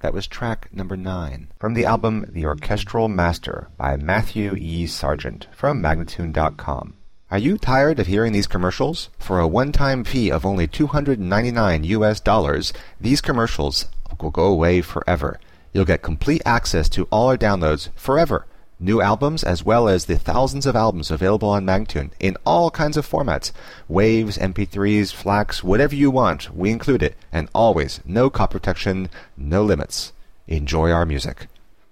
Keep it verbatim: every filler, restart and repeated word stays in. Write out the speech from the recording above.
That was track number nine. From the album The Orchestral Master by Matthew E. Sargent from Magnatune dot com. Are you tired of hearing these commercials? For a one-time fee of only two hundred ninety-nine U S dollars, these commercials will go away forever. You'll get complete access to all our downloads forever. New albums as well as the thousands of albums available on Magnatune in all kinds of formats. Waves, M P threes, FLACs, whatever you want, we include it. And always, no copy protection, no limits. Enjoy our music.